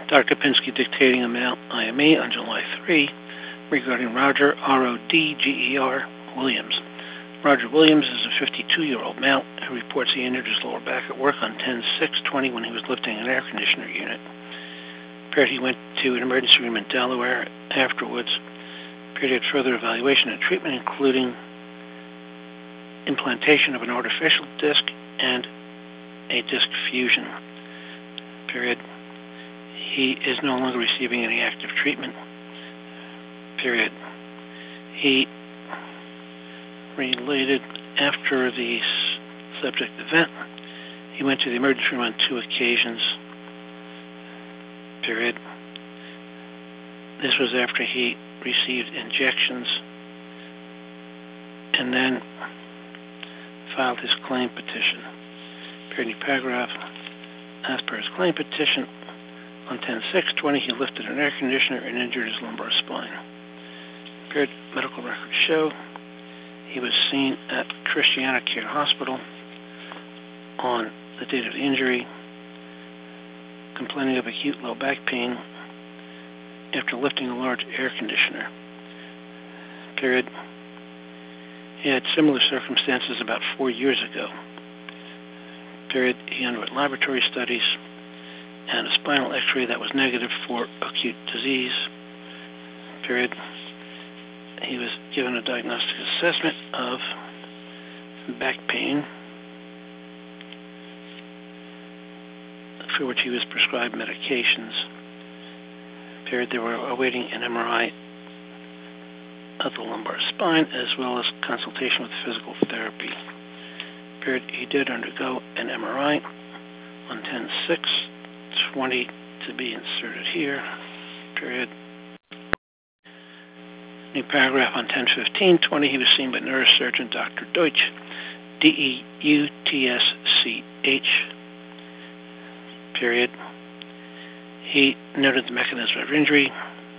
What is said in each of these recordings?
Dr. Pinsky dictating a mail IME on July 3 regarding Roger, R-O-D-G-E-R, Williams. Roger Williams is a 52-year-old male who reports he injured his lower back at work on 10/6/20 when he was lifting an air conditioner unit. Appeared he went to an emergency room in Delaware afterwards. Appeared he had further evaluation and treatment, including implantation of an artificial disc and a disc fusion. Period. He is no longer receiving any active treatment. Period. He related after the subject event. He went to the emergency room on 2 occasions. Period. This was after he received injections and then filed his claim petition. Period. Paragraph. As per his claim petition, on 10/6/20, he lifted an air conditioner and injured his lumbar spine. Period. Medical records show he was seen at Christiana Care Hospital on the date of the injury, complaining of acute low back pain after lifting a large air conditioner. Period. He had similar circumstances about 4 years ago. Period. He underwent laboratory studies and a spinal x-ray that was negative for acute disease. Period. He was given a diagnostic assessment of back pain, for which he was prescribed medications. Period. They were awaiting an MRI of the lumbar spine as well as consultation with physical therapy. Period. He did undergo an MRI on 10/6/20 to be inserted here. Period. New paragraph on 10/15/20. He was seen by neurosurgeon Dr. Deutsch, D-E-U-T-S-C-H. Period. He noted the mechanism of injury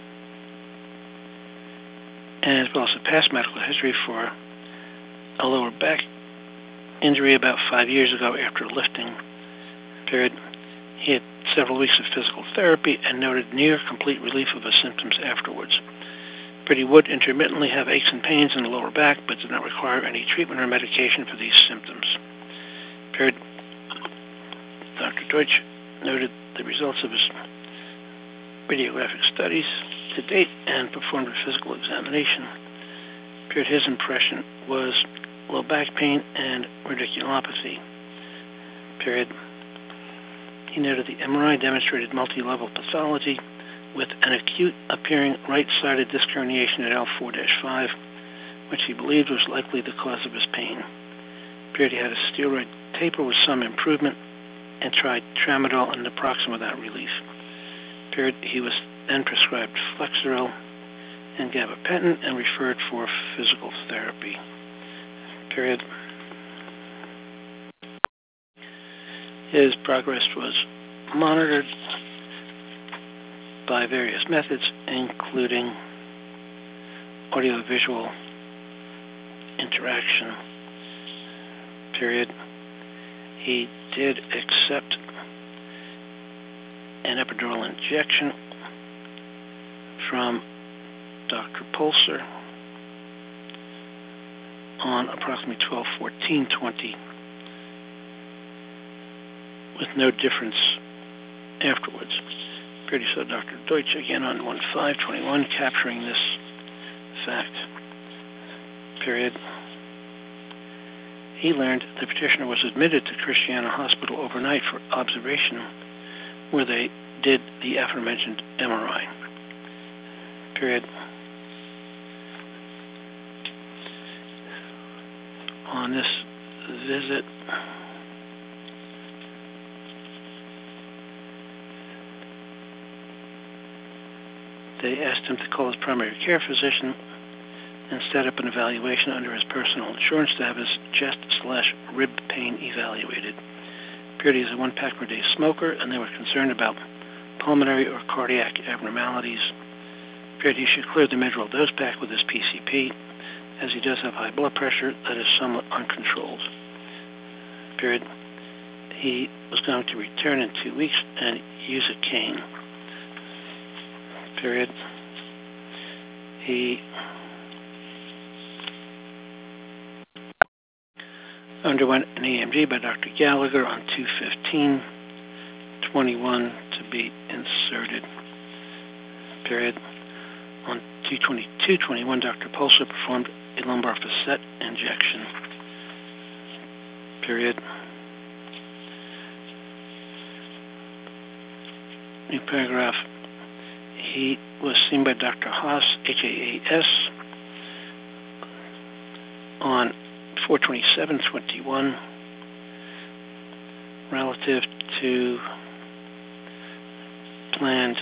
as well as a past medical history for a lower back injury about 5 years ago after lifting. Period. He had several weeks of physical therapy and noted near complete relief of his symptoms afterwards. But he would intermittently have aches and pains in the lower back, but did not require any treatment or medication for these symptoms. Period. Dr. Deutsch noted the results of his radiographic studies to date and performed a physical examination. Period. His impression was low back pain and radiculopathy. Period. He noted the MRI demonstrated multi-level pathology with an acute appearing right-sided disc herniation at L4-5, which he believed was likely the cause of his pain. Period. He had a steroid taper with some improvement and tried tramadol and naproxen without relief. Period. He was then prescribed Flexeril and gabapentin and referred for physical therapy. Period. His progress was monitored by various methods, including audiovisual interaction. Period. He did accept an epidural injection from Dr. Pulser on approximately 12/14/20 with no difference afterwards. Pretty saw Dr. Deutsch again on 1/5/21 capturing this fact. Period. He learned the petitioner was admitted to Christiana Hospital overnight for observation, where they did the aforementioned MRI. Period. On this visit, they asked him to call his primary care physician and set up an evaluation under his personal insurance to have his chest/rib pain evaluated. Period. He's a 1-pack per day smoker, and they were concerned about pulmonary or cardiac abnormalities. Period. He should clear the midroll dose pack with his PCP, as he does have high blood pressure that is somewhat uncontrolled. Period. He was going to return in 2 weeks and use a cane. period. He underwent an EMG by Dr. Gallagher on 2/15/21 to be inserted, period. On 2/22/21, Dr. Pulser performed a lumbar facet injection, period. New paragraph. He was seen by Dr. Haas, Haas, on 4/27/21 relative to planned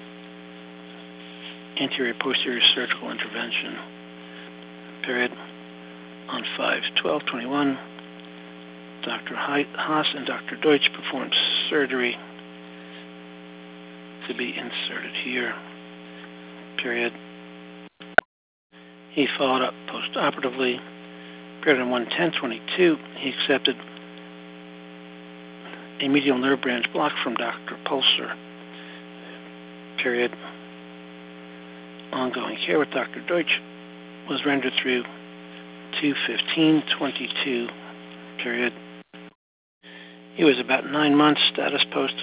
anterior-posterior surgical intervention, period. On 5/12/21, Dr. Haas and Dr. Deutsch performed surgery to be inserted here, period. He followed up post-operatively, period. On 1/10/22, he accepted a medial nerve branch block from Dr. Pulser, period. Ongoing care with Dr. Deutsch was rendered through 2/15/22, period. He was about 9 months, status post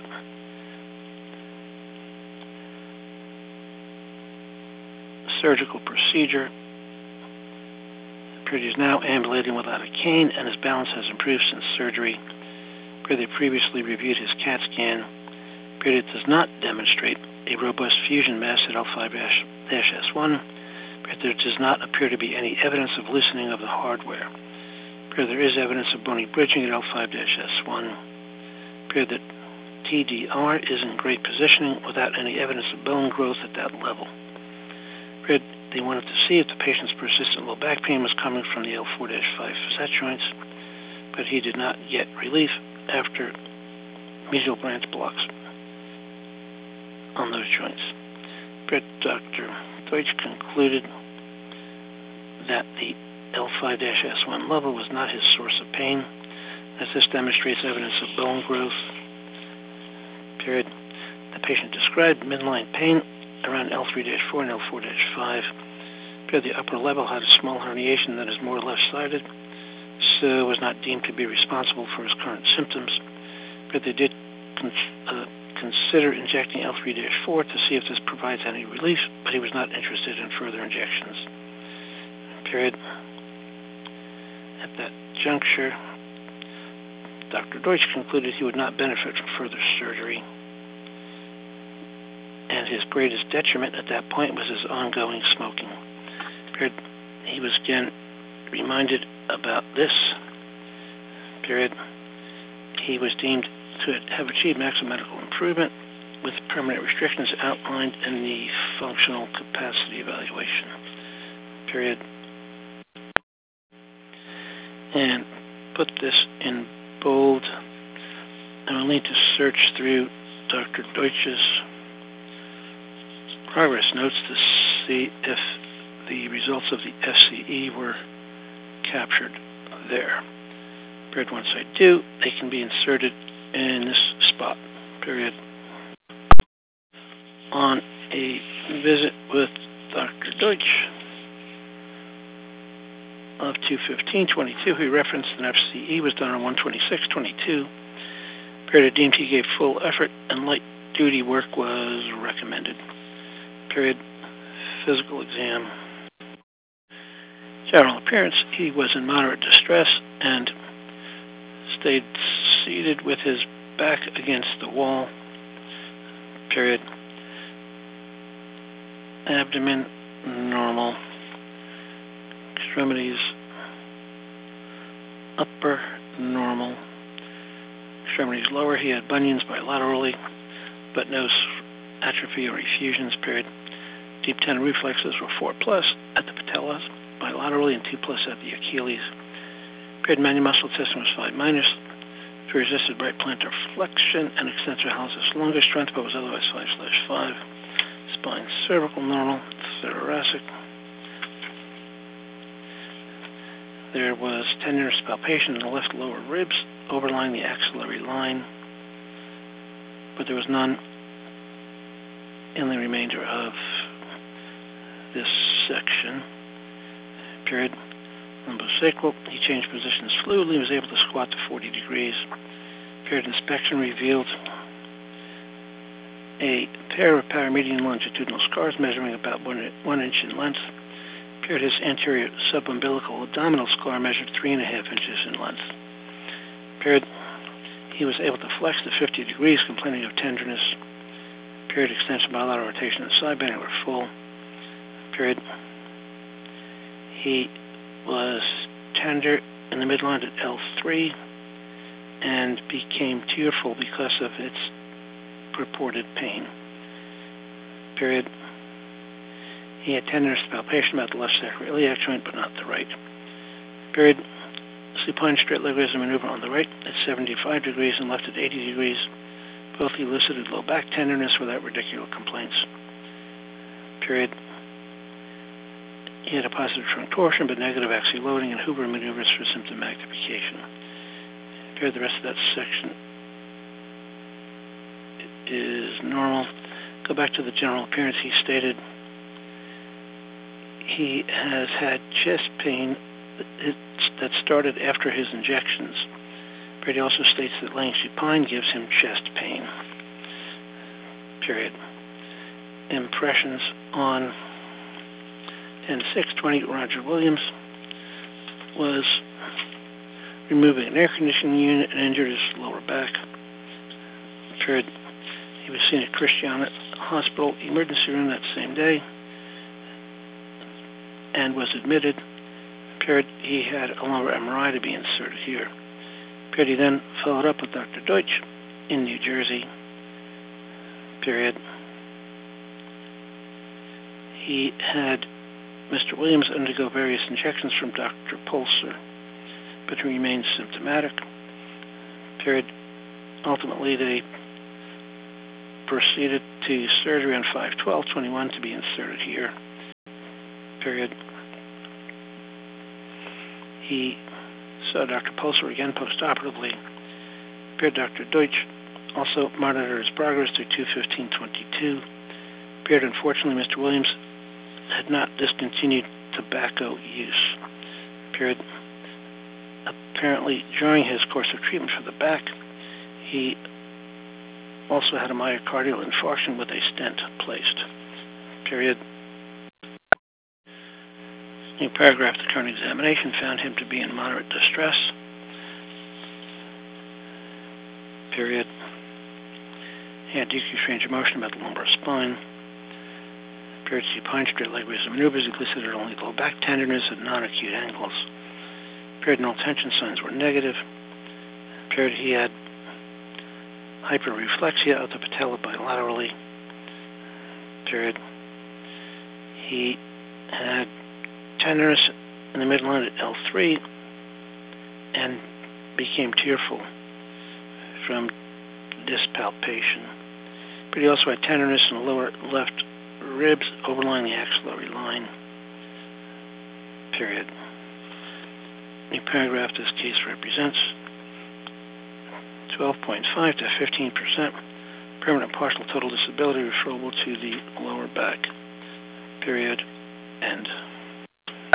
surgical procedure. He is now ambulating without a cane, and his balance has improved since surgery. They previously reviewed his CAT scan. It does not demonstrate a robust fusion mass at L5-S1. There does not appear to be any evidence of loosening of the hardware. There is evidence of bony bridging at L5-S1. That TDR is in great positioning without any evidence of bone growth at that level. They wanted to see if the patient's persistent low back pain was coming from the L4-5 facet joints, but he did not get relief after medial branch blocks on those joints. Dr. Deutsch concluded that the L5-S1 level was not his source of pain, as this demonstrates evidence of bone growth, period. The patient described midline pain around L3-4 and L4-5. The upper level had a small herniation that is more left-sided, so was not deemed to be responsible for his current symptoms. They did consider injecting L3-4 to see if this provides any relief, but he was not interested in further injections, period. At that juncture, Dr. Deutsch concluded he would not benefit from further surgery, and his greatest detriment at that point was his ongoing smoking. He was again reminded about this, period. He was deemed to have achieved maximum medical improvement with permanent restrictions outlined in the functional capacity evaluation, period. And put this in bold. I will need to search through Dr. Deutsch's progress notes to see if the results of the FCE were captured there. Period. Once I do, they can be inserted in this spot, period. On a visit with Dr. Deutsch of 2/15/22, he referenced an FCE was done on 1/26/22. Period. Deemed he gave full effort and light duty work was recommended. Period. Physical exam. General appearance, he was in moderate distress and stayed seated with his back against the wall, period. Abdomen, normal. Extremities, upper, normal. Extremities lower, he had bunions bilaterally, but no atrophy or effusions, period. Deep tendon reflexes were 4+ at the patellas, bilaterally, and 2+ at the Achilles. Period. Manual muscle testing was 5-. He resisted right plantar flexion and extensor hallucis longus strength, but was otherwise 5/5. Spine cervical normal, thoracic. There was tenderness palpation in the left lower ribs overlying the axillary line, but there was none in the remainder of this section. Period. Lumbosacral, he changed positions fluidly, was able to squat to 40 degrees. Period. Inspection revealed a pair of paramedian longitudinal scars measuring about 1 inch in length. Period. His anterior subumbilical abdominal scar measured 3.5 inches in length. Period. He was able to flex to 50 degrees, complaining of tenderness. Period. Extension bilateral rotation of the side bending were full. Period. He was tender in the midline at L3 and became tearful because of its purported pain. Period. He had tenderness palpation about the left sacroiliac joint, but not the right. Period. Supine straight leg raise maneuver on the right at 75 degrees and left at 80 degrees. Both elicited low back tenderness without radicular complaints. Period. He had a positive trunk torsion, but negative axial loading and Huber maneuvers for symptom magnification. Period. The rest of that section is normal. Go back to the general appearance. He stated he has had chest pain that started after his injections. Period. He also states that laying supine gives him chest pain. Period. Impressions on 10/6/20, Roger Williams was removing an air conditioning unit and injured his lower back. Period. He was seen at Christiana Hospital emergency room that same day and was admitted. Period. He had a lumbar MRI to be inserted here. Period. He then followed up with Dr. Deutsch in New Jersey. Period. He had Mr. Williams undergo various injections from Dr. Pulser, but he remains symptomatic. Period. Ultimately, they proceeded to surgery on 5/12/21 to be inserted here. Period. He saw Dr. Pulser again postoperatively. Period. Dr. Deutsch also monitored his progress through 2/15/22. Period. Unfortunately, Mr. Williams had not discontinued tobacco use. Period. Apparently, during his course of treatment for the back, he also had a myocardial infarction with a stent placed. Period. New paragraph, the current examination found him to be in moderate distress. Period. He had decreased range of motion about the lumbar spine. Period. Supine straight leg raise maneuvers elicited only low back tenderness at non-acute angles. Period. No tension signs were negative. Period. He had hyperreflexia of the patella bilaterally. Period. He had tenderness in the midline at L3 and became tearful from dyspalpation. But he also had tenderness in the lower left ribs overlying the axillary line. Period. The paragraph this case represents 12.5 to 15% permanent partial total disability referable to the lower back. Period. End.